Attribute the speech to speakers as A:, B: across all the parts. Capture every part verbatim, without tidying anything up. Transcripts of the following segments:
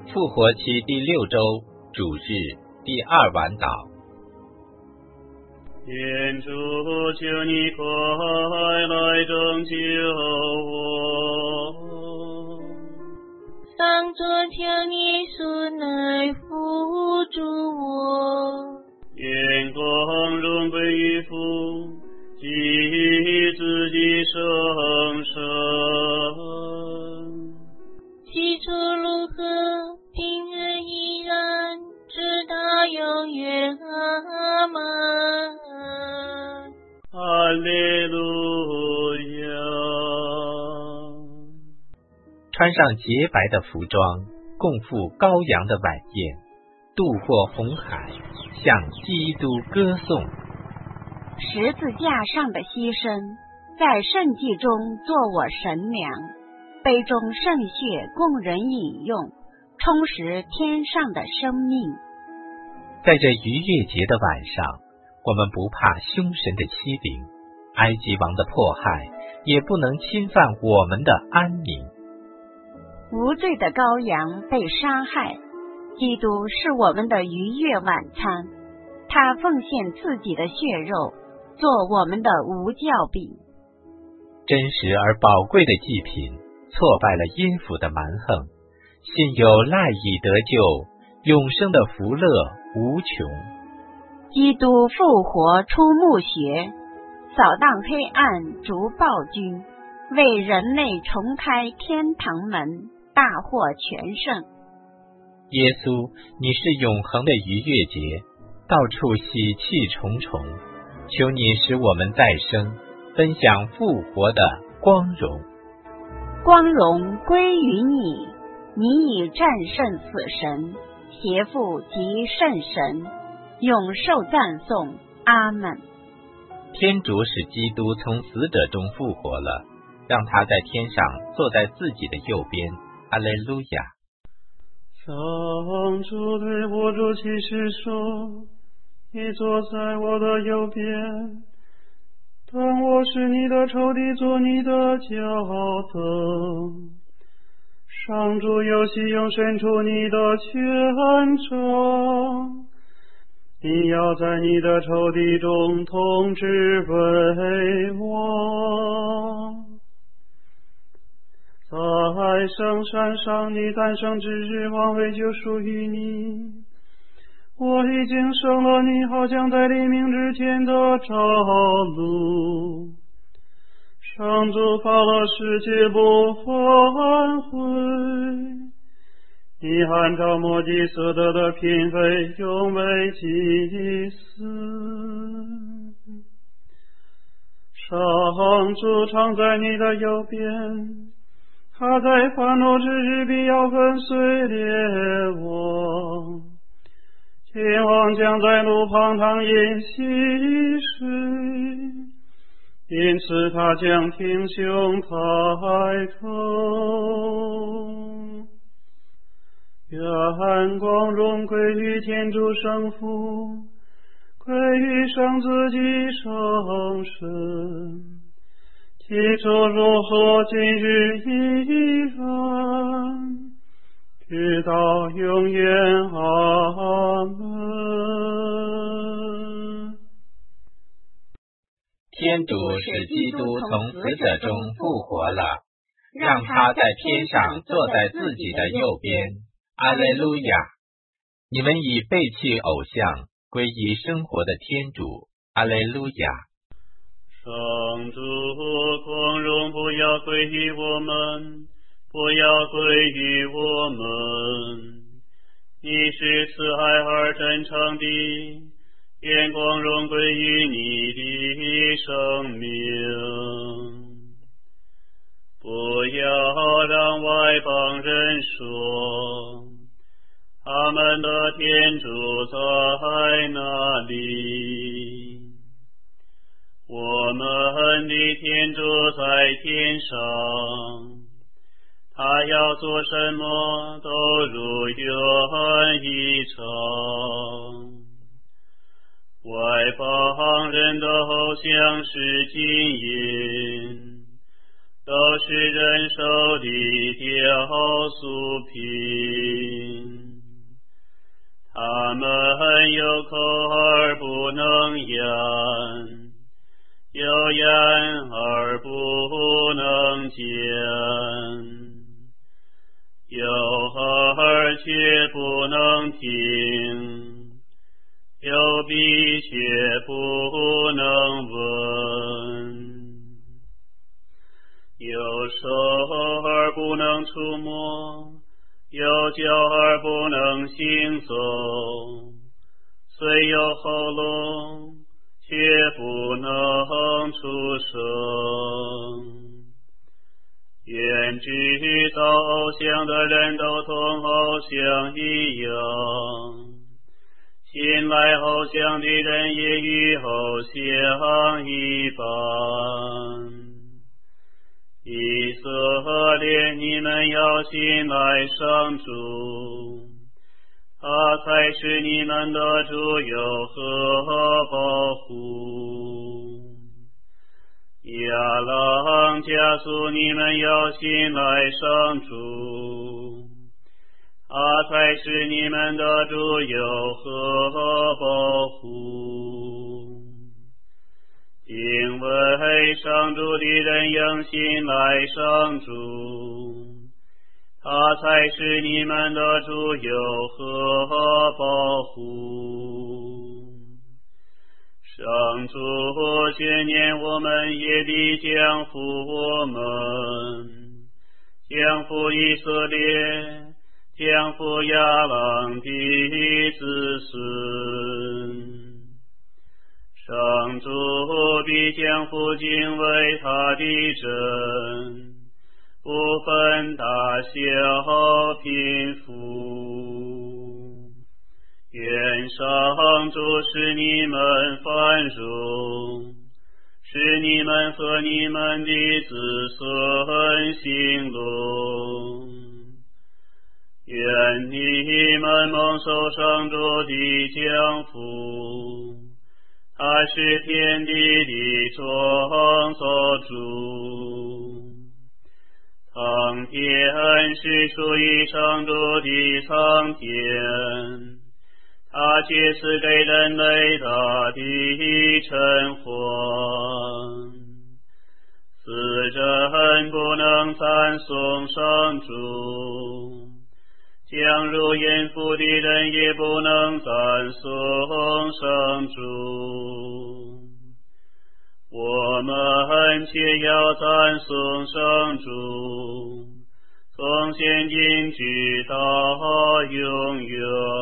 A: 复活期第六周主日第二晚祷。
B: 天主，求你快来拯救我！
C: 上主，求你速来扶助我！
B: 愿光荣归于父及子及圣神。
C: 起初如何，平安依然，直到永远。阿们。
B: 哈利路亚。
A: 穿上洁白的服装，共赴羔羊的晚宴，渡过红海，向基督歌颂。
D: 十字架上的牺牲，在圣祭中做我神粮，杯中圣血供人饮用，充实天上的生命。
A: 在这逾越节的晚上，我们不怕凶神的欺凌，埃及王的迫害也不能侵犯我们的安宁。
D: 无罪的羔羊被杀害，基督是我们的逾越晚餐，他奉献自己的血肉做我们的无酵饼。
A: 真实而宝贵的祭品挫败了阴府的蛮横，信有赖以得救，永生的福乐无穷。
D: 基督复活出墓穴，扫荡黑暗，逐暴君，为人类重开天堂门，大获全胜。
A: 耶稣，你是永恒的逾越节，到处喜气重重，求你使我们再生，分享复活的光荣。
D: 光荣归于你，你已战胜死神、邪父及圣神，永受赞颂。阿们。
A: 天主使基督从死者中复活了，让他在天上坐在自己的右边。阿肋路亚。
B: 上主对我主启示说，你坐在我的右边，当我使你的仇敌做你的脚凳。上主有喜用伸出你的权杖，你要在你的仇敌中统治为王。在圣山上，你诞生之日，王位就属于你。我已经生了你，好像在黎明之前的朝露。上主发了誓，绝不反悔。你按照摩基色德的嫔妃，永为祭司。上主常在你的右边，他在发怒之日必要粉碎列王。天王将在路旁躺饮溪水，因此他将挺胸抬头。愿光荣归于天主圣父，归于圣子及圣神，起初如何，今日依然，直到永远。阿门。
A: 天主使基督从死者中复活了，让他在天上坐在自己的右边。阿肋路亚。你们已背弃偶像，归依生活的天主。阿肋路亚。
B: 上主，光荣不要归于我们，不要归于我们。你是慈爱而真诚的，愿光荣归于你的生命。不要让外邦人说，他们的天主在哪里？我们的天主在天上，他要做什么都如愿以偿。外邦人的偶像是金银，都是是人手的雕塑品。他们有口而不能言，有眼而不能见，有耳却不能听，有鼻却不能闻，有手而不能触摸，有脚而不能行走，虽有喉咙却不能出声。愿制造偶像的人都同偶像一样，信赖偶像的人也与偶像一般。以色列，你们要信赖上主，他才是你们的主有和保护。亚朗家族，你们要信赖上主，他才是你们的主有和保护。敬畏上主的人应信赖上主，他才是你们的主有和保护。上主纪念我们，也必降服我们，降服以色列，降服亚朗的子孙。上主必降服敬畏他的人，不分大小贫富。愿上主使你们繁荣，使你们和你们的子孙兴隆。愿你们蒙受上主的降福，他是天地的创造主，苍天是属于上主的苍天，他却是给人类大地称欢。死人不能赞颂上主，将入阴府的人也不能赞颂上主。我们却要赞颂上主，从现今直到永远。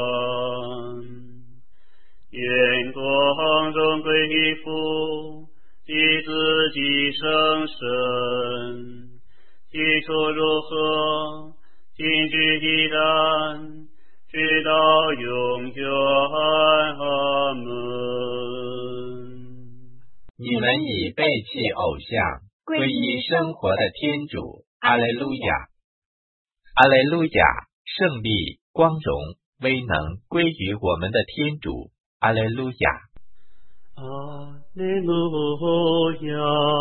B: 愿光荣归于父及子及圣神，起初如何，今日依然，直到永远。阿门。
A: 你们已背弃偶像，归依生活的天主。阿肋路亚，阿肋路亚，胜利、光荣、威能归于我们的天主。阿肋路亚，
B: 阿肋路亚，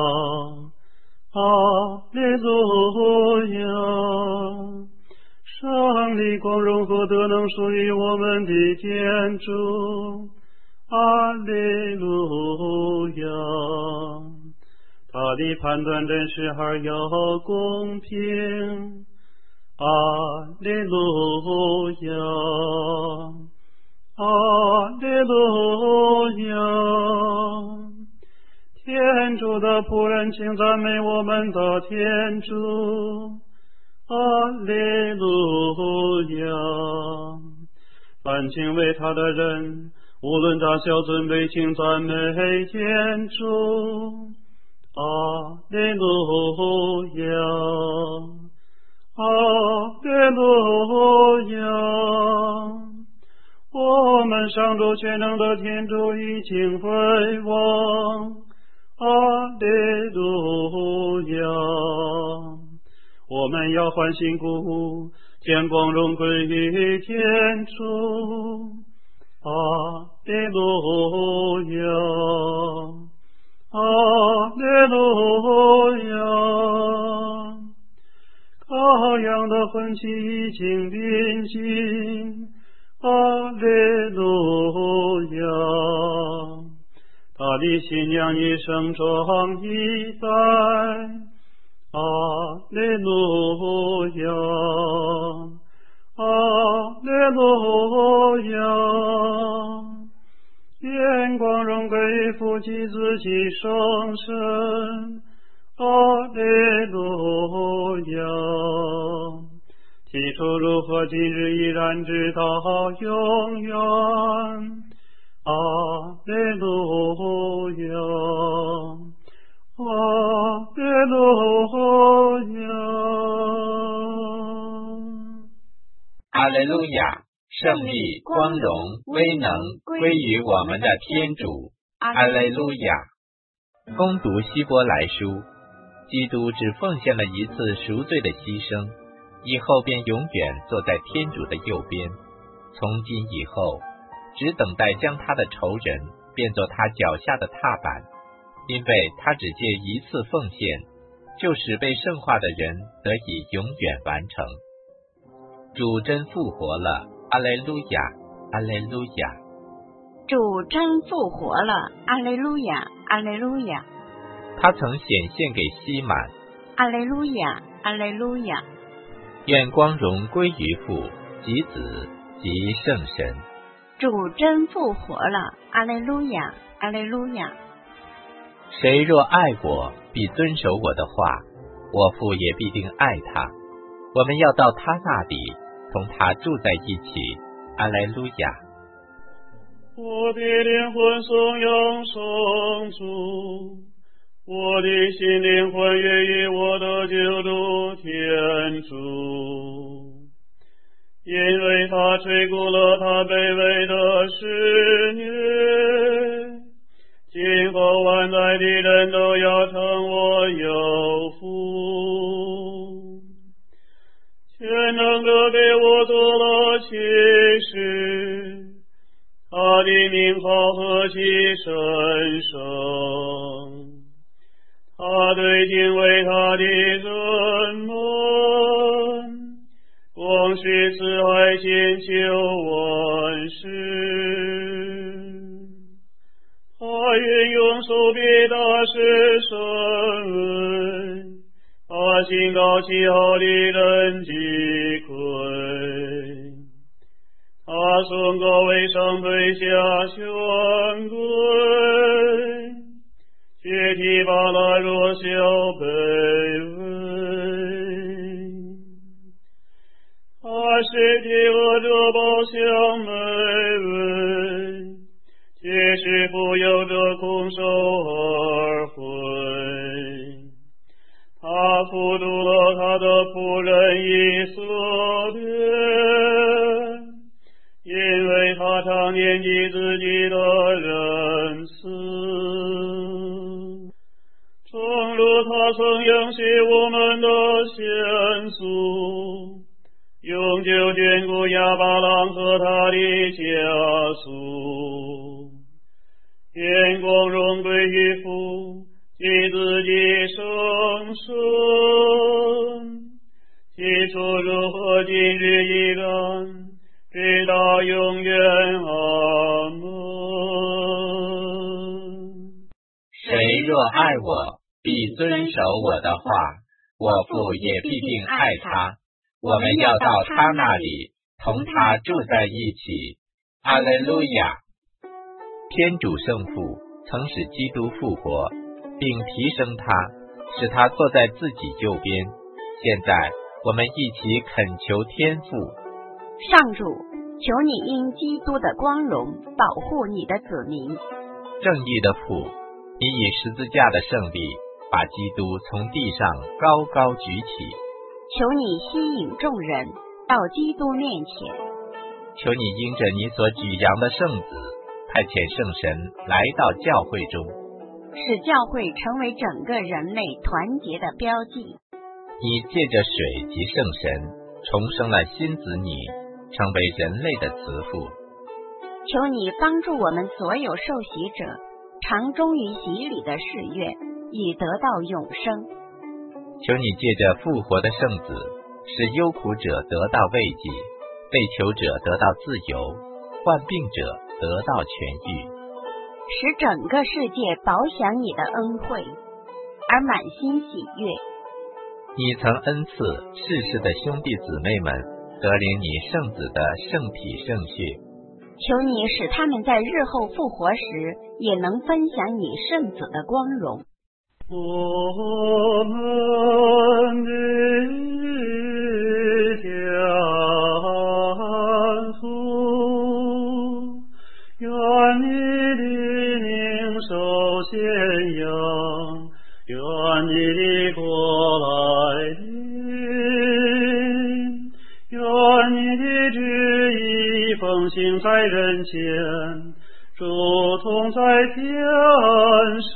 B: 阿肋路亚。胜利、光荣和德能属于我们的天主。阿肋路亚，他的判断真实而又公平。阿肋路亚，阿肋路亚。天主的仆人，请赞美我们的天主。阿肋路亚。凡敬畏他的人，无论大小尊卑，请赞美天主。阿肋路亚，阿肋路亚。我们上主全能的天主已经辉煌。阿肋路亚。我们要欢欣鼓舞，将光荣归于天主。阿肋路亚，阿肋路亚。 生气已经临近，阿肋路亚。他的信仰已生长一代，阿肋路亚，阿肋路亚。眼光荣归父及子及圣神，阿肋路亚。起初如何，今日依然，直到永远，阿肋路亚，阿肋路亚。
A: 阿肋路亚，胜利、光荣、威能归于我们的天主。阿肋路亚。攻读希伯来书，基督只奉献了一次赎罪的牺牲，以后便永远坐在天主的右边。从今以后，只等待将他的仇人变作他脚下的踏板，因为他只借一次奉献，就使被圣化的人得以永远完成。主真复活了，阿肋路亚，阿肋路亚。
D: 主真复活了，阿肋路亚，阿肋路亚。
A: 他曾显现给西满，
D: 阿肋路亚，阿肋路亚。
A: 愿光荣归于父及子及圣神。
D: 主真复活了，阿肋路亚，阿肋路亚。
A: 谁若爱我，必遵守我的话，我父也必定爱他。我们要到他那里，同他住在一起。阿肋路亚。
B: 我的灵魂颂扬圣主，我的心灵欢悦于我的救主天主，因为他垂顾了他卑微的事业，今后万代的人都要称我有福。全能者给我做了启示，他的名号何其神圣，他对敬畏他的人们，光是慈爱千秋万世。他运用手臂大施神恩，他心高气傲的人击溃，他送各位上对下权贵，却提拔了弱小卑微。他使饥饿者饱享美味，却使富有者空手而回。他辅助了他的仆人以色列，因为他常念及自己的仁慈，正如他曾应许我们的先祖，永久眷顾亚巴郎和他的家族。愿光荣归于父及子及圣神，起初如何，今日依然，直到永远。阿门。
A: 谁若爱我，必遵守我的话，我父也必定爱他。我们要到他那里，同他住在一起。阿肋路亚。天主圣父曾使基督复活，并提升他，使他坐在自己右边。现在我们一起恳求天父。
D: 上主，求你因基督的光荣保护你的子民。
A: 正义的父，你以十字架的胜利把基督从地上高高举起，
D: 求你吸引众人到基督面前。
A: 求你因着你所举扬的圣子，派遣圣神来到教会中，
D: 使教会成为整个人类团结的标记。
A: 你借着水及圣神重生了新子女，成为人类的慈父。
D: 求你帮助我们所有受洗者常忠于洗礼的誓约，以得到永生。
A: 求你借着复活的圣子使忧苦者得到慰藉，被囚者得到自由，患病者得到痊愈，
D: 使整个世界饱享你的恩惠，而满心喜悦。
A: 你曾恩赐世世的兄弟姊妹们得领你圣子的圣体圣血，
D: 求你使他们在日后复活时也能分享你圣子的光荣。
B: 我们的天父，愿你的名受宣扬，愿你的国来临，愿你的旨意奉行在人间，如同在天上。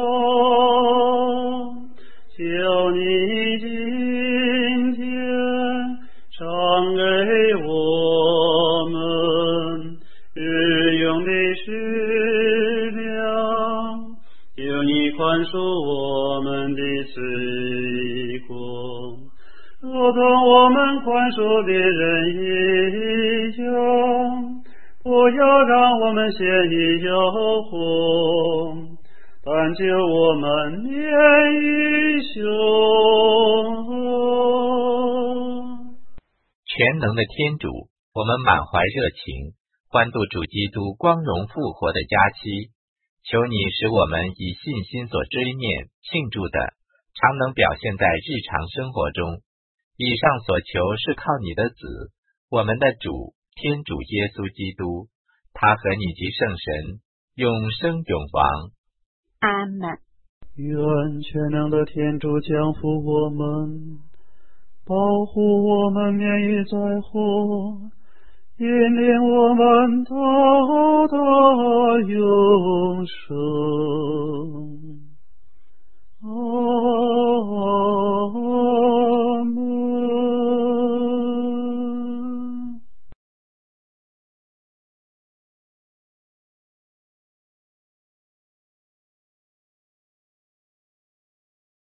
B: 求你今天常给我们日用的食粮，求你宽恕我们的罪过，如同我们宽恕别人一样，不要让我们陷于诱惑，但救我们免于凶恶。
A: 全能的天主，我们满怀热情，欢度主基督光荣复活的佳期。求你使我们以信心所追念庆祝的，常能表现在日常生活中。以上所求是靠你的子，我们的主天主耶稣基督，他和你及圣神永生永王。
D: 阿们。
B: 愿全能的天主降福我们，保护我们免于灾祸，引领我们到达永生。